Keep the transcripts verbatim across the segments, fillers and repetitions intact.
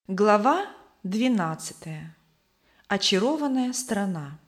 Глава двенадцатая. Очарованная страна.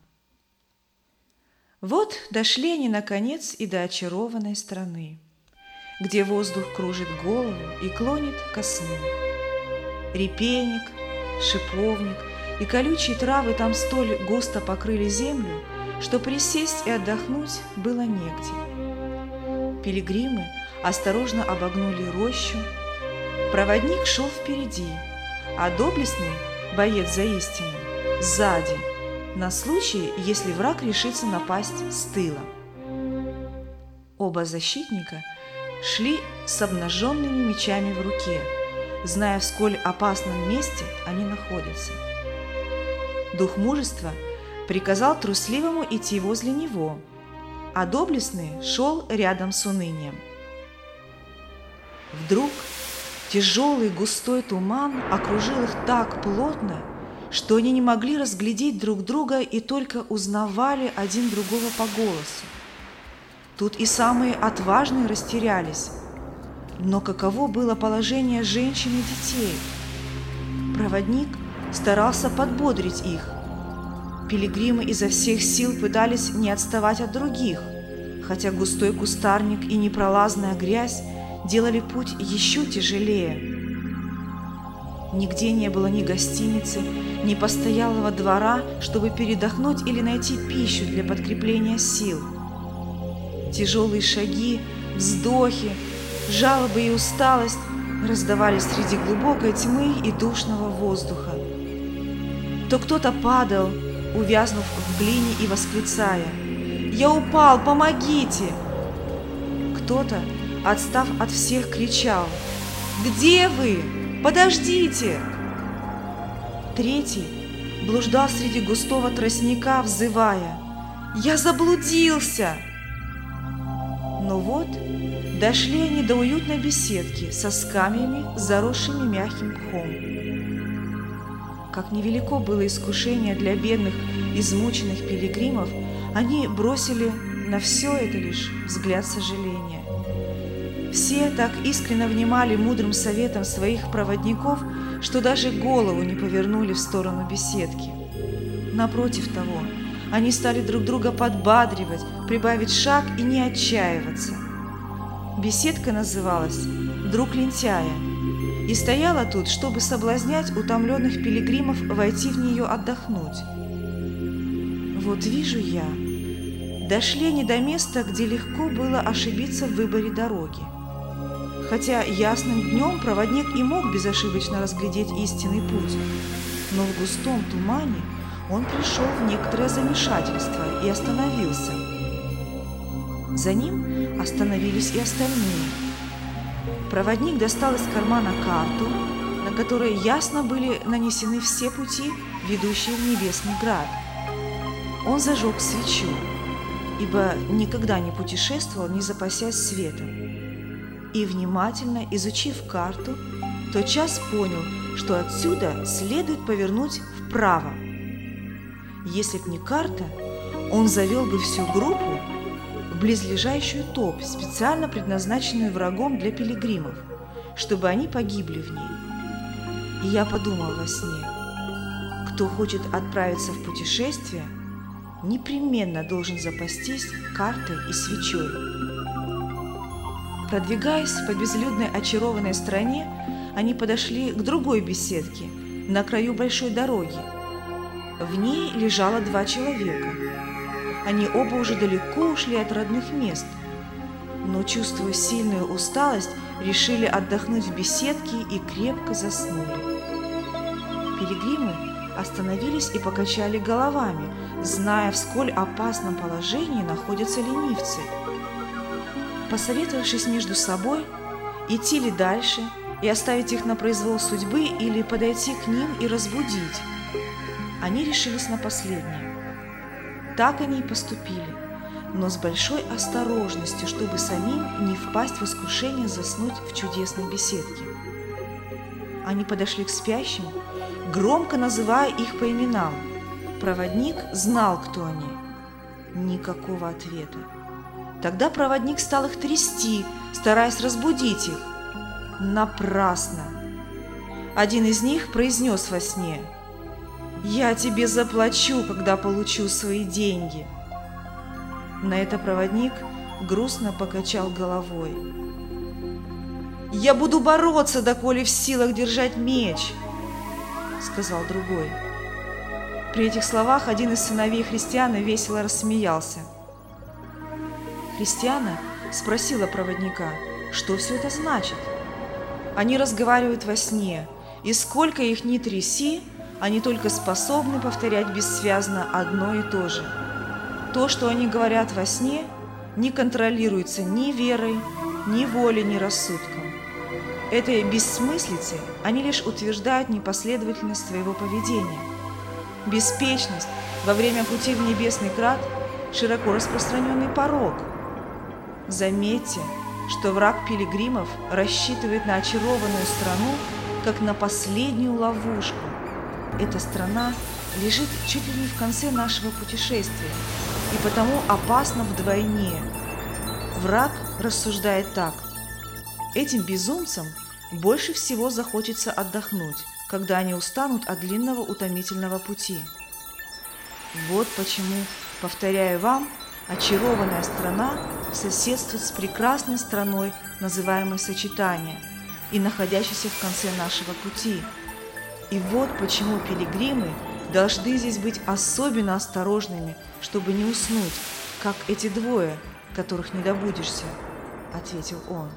Вот дошли они, наконец, и до очарованной страны, где воздух кружит голову и клонит ко сну. Репейник, шиповник и колючие травы там столь густо покрыли землю, что присесть и отдохнуть было негде. Пилигримы осторожно обогнули рощу. Проводник шел впереди, а доблестный боец за истину сзади, на случай, если враг решится напасть с тыла. Оба защитника шли с обнаженными мечами в руке, зная, в сколь опасном месте они находятся. Дух мужества приказал трусливому идти возле него, а доблестный шел рядом с унынием. Вдруг тяжелый густой туман окружил их так плотно, что они не могли разглядеть друг друга и только узнавали один другого по голосу. Тут и самые отважные растерялись. Но каково было положение женщин и детей? Проводник старался подбодрить их. Пилигримы изо всех сил пытались не отставать от других, хотя густой кустарник и непролазная грязь делали путь еще тяжелее. Нигде не было ни гостиницы, ни постоялого двора, чтобы передохнуть или найти пищу для подкрепления сил. Тяжелые шаги, вздохи, жалобы и усталость раздавались среди глубокой тьмы и душного воздуха. То кто-то падал, увязнув в глине и восклицая: «Я упал, помогите!» Кто-то, отстав от всех, кричал: «Где вы? Подождите!» Третий блуждал среди густого тростника, взывая: «Я заблудился!» Но вот дошли они до уютной беседки со скамьями, заросшими мягким мхом. Как невелико было искушение для бедных, измученных пилигримов, они бросили на все это лишь взгляд сожаления. Все так искренне внимали мудрым советам своих проводников, что даже голову не повернули в сторону беседки. Напротив того, они стали друг друга подбадривать, прибавить шаг и не отчаиваться. Беседка называлась «Друг лентяя» и стояла тут, чтобы соблазнять утомленных пилигримов войти в нее отдохнуть. Вот вижу я, дошли они до места, где легко было ошибиться в выборе дороги. Хотя ясным днем проводник и мог безошибочно разглядеть истинный путь, но в густом тумане он пришел в некоторое замешательство и остановился. За ним остановились и остальные. Проводник достал из кармана карту, на которой ясно были нанесены все пути, ведущие в Небесный Град. Он зажег свечу, ибо никогда не путешествовал, не запасясь светом. И, внимательно изучив карту, тотчас понял, что отсюда следует повернуть вправо. Если б не карта, он завел бы всю группу в близлежащую топь, специально предназначенную врагом для пилигримов, чтобы они погибли в ней. И я подумал во сне: кто хочет отправиться в путешествие, непременно должен запастись картой и свечой. Продвигаясь по безлюдной очарованной стране, они подошли к другой беседке на краю большой дороги. В ней лежало два человека. Они оба уже далеко ушли от родных мест, но, чувствуя сильную усталость, решили отдохнуть в беседке и крепко заснули. Пилигримы остановились и покачали головами, зная, в сколь опасном положении находятся ленивцы. Посоветовавшись между собой, идти ли дальше и оставить их на произвол судьбы или подойти к ним и разбудить, они решились на последнее. Так они и поступили, но с большой осторожностью, чтобы самим не впасть в искушение заснуть в чудесной беседке. Они подошли к спящим, громко называя их по именам. Проводник знал, кто они. Никакого ответа. Тогда проводник стал их трясти, стараясь разбудить их. Напрасно. Один из них произнес во сне: «Я тебе заплачу, когда получу свои деньги». На это проводник грустно покачал головой. «Я буду бороться, доколе в силах держать меч», — сказал другой. При этих словах один из сыновей Христиана весело рассмеялся. Христиана спросила проводника, что все это значит. Они разговаривают во сне, и сколько их ни тряси, они только способны повторять бессвязно одно и то же. То, что они говорят во сне, не контролируется ни верой, ни волей, ни рассудком. Этой бессмыслицей они лишь утверждают непоследовательность своего поведения. Беспечность во время пути в небесный крат – широко распространенный порок. Заметьте, что враг пилигримов рассчитывает на очарованную страну, как на последнюю ловушку. Эта страна лежит чуть ли не в конце нашего путешествия и потому опасна вдвойне. Враг рассуждает так: этим безумцам больше всего захочется отдохнуть, когда они устанут от длинного утомительного пути. Вот почему, повторяю вам, очарованная страна соседствует с прекрасной страной, называемой Сочетание, и находящейся в конце нашего пути. И вот почему пилигримы должны здесь быть особенно осторожными, чтобы не уснуть, как эти двое, которых не добудешься, — ответил он.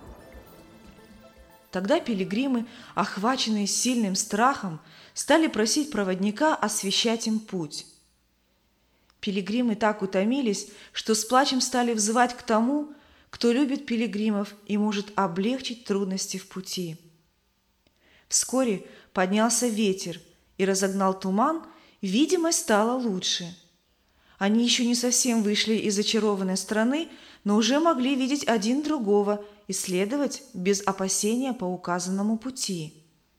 Тогда пилигримы, охваченные сильным страхом, стали просить проводника освещать им путь. Пилигримы так утомились, что с плачем стали взывать к тому, кто любит пилигримов и может облегчить трудности в пути. Вскоре поднялся ветер и разогнал туман, видимость стала лучше. Они еще не совсем вышли из очарованной страны, но уже могли видеть один другого и следовать без опасения по указанному пути.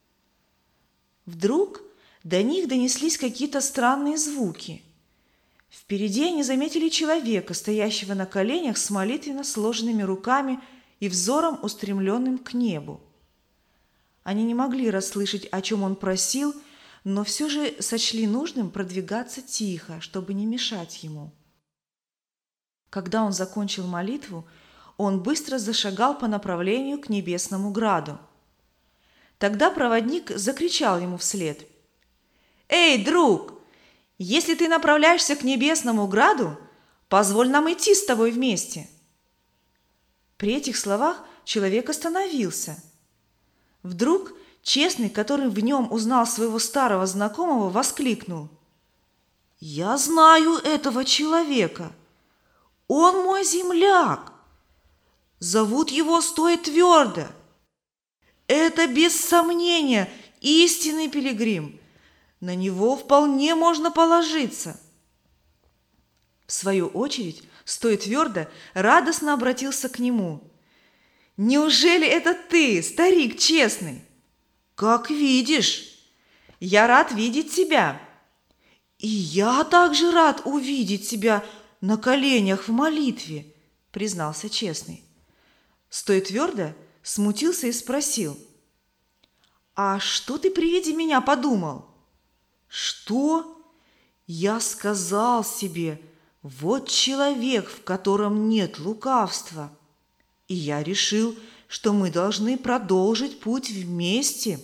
Вдруг до них донеслись какие-то странные звуки. Впереди они заметили человека, стоящего на коленях с молитвенно сложенными руками и взором, устремленным к небу. Они не могли расслышать, о чем он просил, но все же сочли нужным продвигаться тихо, чтобы не мешать ему. Когда он закончил молитву, он быстро зашагал по направлению к небесному граду. Тогда проводник закричал ему вслед: «Эй, друг! Если ты направляешься к небесному граду, позволь нам идти с тобой вместе». При этих словах человек остановился. Вдруг честный, который в нем узнал своего старого знакомого, воскликнул: «Я знаю этого человека! Он мой земляк! Зовут его Стой твердо! Это без сомнения истинный пилигрим! На него вполне можно положиться». В свою очередь, Стой твердо радостно обратился к нему: «Неужели это ты, старик честный?» «Как видишь, я рад видеть тебя». «И я также рад увидеть тебя на коленях в молитве», — признался честный. Стой твердо смутился и спросил: «А что ты при виде меня подумал?» «Что?» Я сказал себе: вот человек, в котором нет лукавства. И я решил, что мы должны продолжить путь вместе.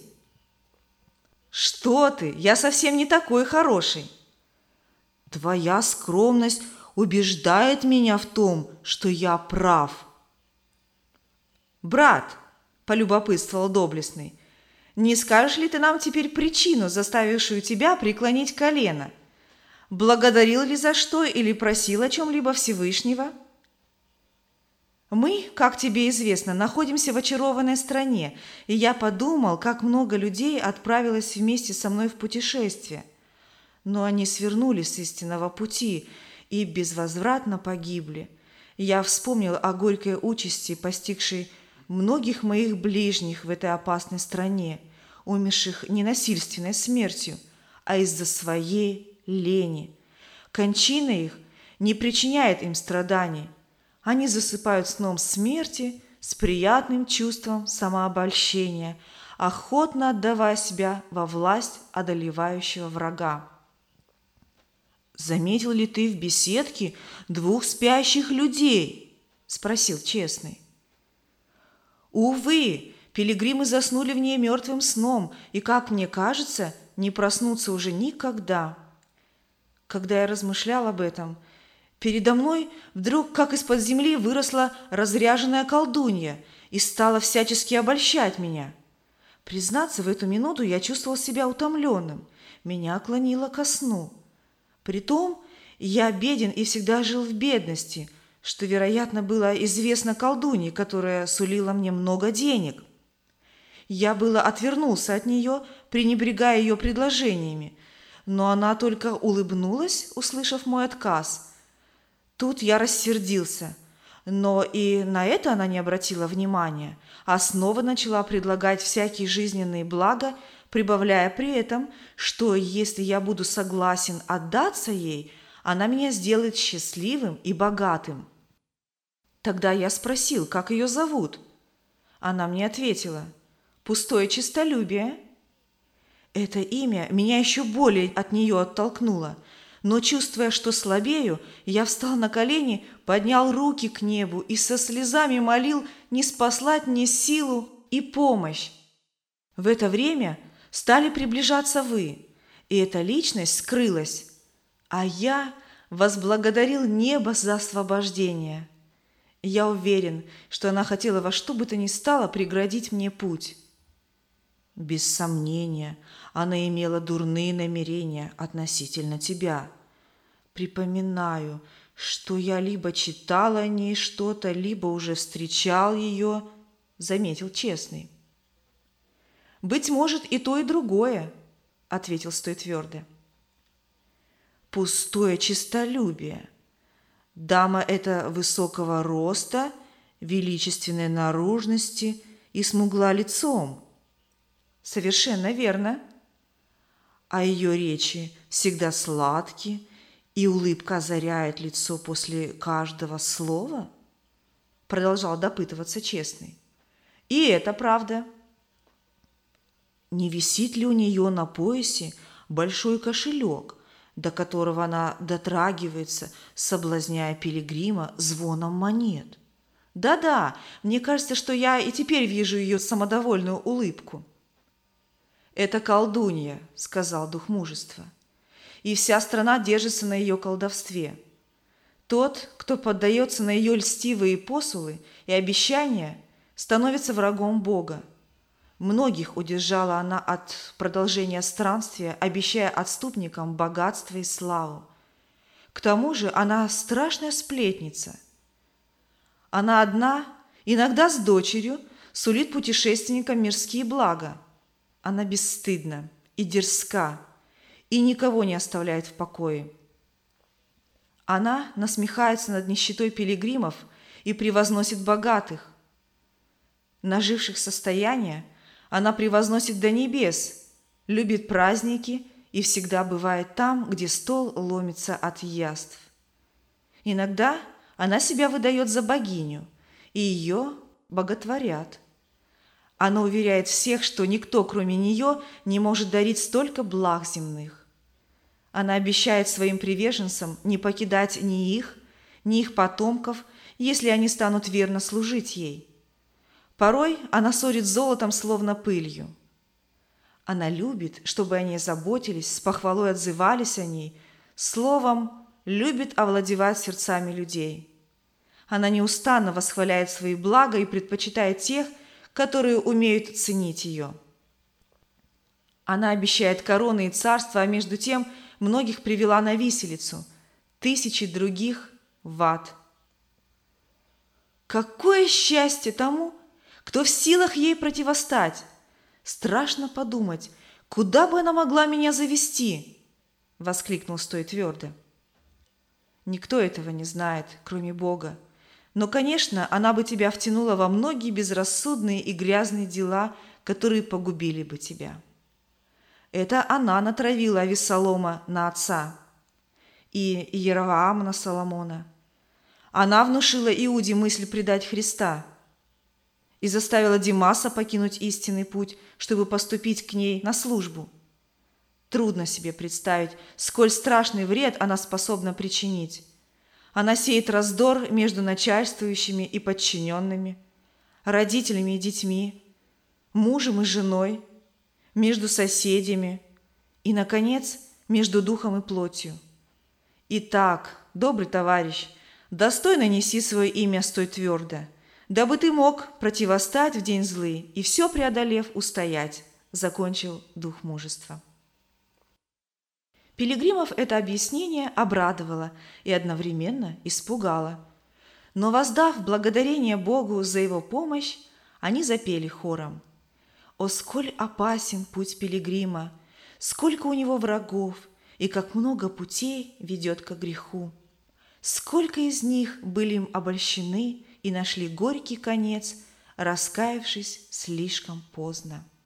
«Что ты? Я совсем не такой хороший». «Твоя скромность убеждает меня в том, что я прав». «Брат», – полюбопытствовал доблестный, – «не скажешь ли ты нам теперь причину, заставившую тебя преклонить колено? Благодарил ли за что или просил о чем-либо Всевышнего?» «Мы, как тебе известно, находимся в очарованной стране, и я подумал, как много людей отправилось вместе со мной в путешествие. Но они свернули с истинного пути и безвозвратно погибли. Я вспомнил о горькой участи, постигшей многих моих ближних в этой опасной стране, умерших не насильственной смертью, а из-за своей лени. Кончина их не причиняет им страданий. Они засыпают сном смерти с приятным чувством самообольщения, охотно отдавая себя во власть одолевающего врага. «Заметил ли ты в беседке двух спящих людей?» – спросил честный. «Увы, пилигримы заснули в ней мертвым сном, и, как мне кажется, не проснутся уже никогда». Когда я размышлял об этом, передо мной вдруг, как из-под земли, выросла разряженная колдунья и стала всячески обольщать меня. Признаться, в эту минуту я чувствовал себя утомленным, меня клонило ко сну. Притом я беден и всегда жил в бедности, что, вероятно, было известно колдунье, которая сулила мне много денег. Я было отвернулся от нее, пренебрегая ее предложениями, но она только улыбнулась, услышав мой отказ. Тут я рассердился, но и на это она не обратила внимания, а снова начала предлагать всякие жизненные блага, прибавляя при этом, что если я буду согласен отдаться ей, она меня сделает счастливым и богатым. Тогда я спросил, как ее зовут. Она мне ответила: «Пустое честолюбие». Это имя меня еще более от нее оттолкнуло, но, чувствуя, что слабею, я встал на колени, поднял руки к небу и со слезами молил ниспослать мне силу и помощь. В это время стали приближаться вы, и эта личность скрылась, а я возблагодарил небо за освобождение. Я уверен, что она хотела во что бы то ни стало преградить мне путь. Без сомнения, она имела дурные намерения относительно тебя. Припоминаю, что я либо читал о ней что-то, либо уже встречал ее, заметил честный. «Быть может, и то, и другое», — ответил Стой твердо. «Пустое честолюбие. Дама эта высокого роста, величественной наружности и смугла лицом». «Совершенно верно». «А ее речи всегда сладки, и улыбка озаряет лицо после каждого слова?» Продолжал допытываться честный. «И это правда». «Не висит ли у нее на поясе большой кошелек, до которого она дотрагивается, соблазняя пилигрима звоном монет?» «Да-да, мне кажется, что я и теперь вижу ее самодовольную улыбку». «Это колдунья», — сказал дух мужества, «и вся страна держится на ее колдовстве. Тот, кто поддается на ее льстивые посулы и обещания, становится врагом Бога. Многих удержала она от продолжения странствия, обещая отступникам богатство и славу. К тому же она страшная сплетница. Она одна, иногда с дочерью, сулит путешественникам мирские блага. Она бесстыдна и дерзка, и никого не оставляет в покое. Она насмехается над нищетой пилигримов и превозносит богатых. Наживших состояние она превозносит до небес, любит праздники и всегда бывает там, где стол ломится от яств. Иногда она себя выдает за богиню, и ее боготворят. Она уверяет всех, что никто, кроме нее, не может дарить столько благ земных. Она обещает своим приверженцам не покидать ни их, ни их потомков, если они станут верно служить ей. Порой она ссорит золотом, словно пылью. Она любит, чтобы о ней заботились, с похвалой отзывались о ней, словом, любит овладевать сердцами людей. Она неустанно восхваляет свои блага и предпочитает тех, которые умеют ценить ее. Она обещает короны и царства, а между тем многих привела на виселицу, тысячи других в ад. Какое счастье тому, кто в силах ей противостать! Страшно подумать, куда бы она могла меня завести, воскликнул Стой твердо. Никто этого не знает, кроме Бога. Но, конечно, она бы тебя втянула во многие безрассудные и грязные дела, которые погубили бы тебя. Это она натравила Авессалома на отца и Иеровоама на Соломона. Она внушила Иуде мысль предать Христа. и заставила Димаса покинуть истинный путь, чтобы поступить к ней на службу. Трудно себе представить, сколь страшный вред она способна причинить. Она сеет раздор между начальствующими и подчиненными, родителями и детьми, мужем и женой, между соседями и, наконец, между духом и плотью. Итак, добрый товарищ, достойно неси свое имя стой твердо, дабы ты мог противостать в день злый и все преодолев устоять, закончил дух мужества. Пилигримов это объяснение обрадовало и одновременно испугало. Но, воздав благодарение Богу за его помощь, они запели хором: «О, сколь опасен путь пилигрима, сколько у него врагов, и как много путей ведет ко греху! Сколько из них были им обольщены и нашли горький конец, раскаявшись слишком поздно!»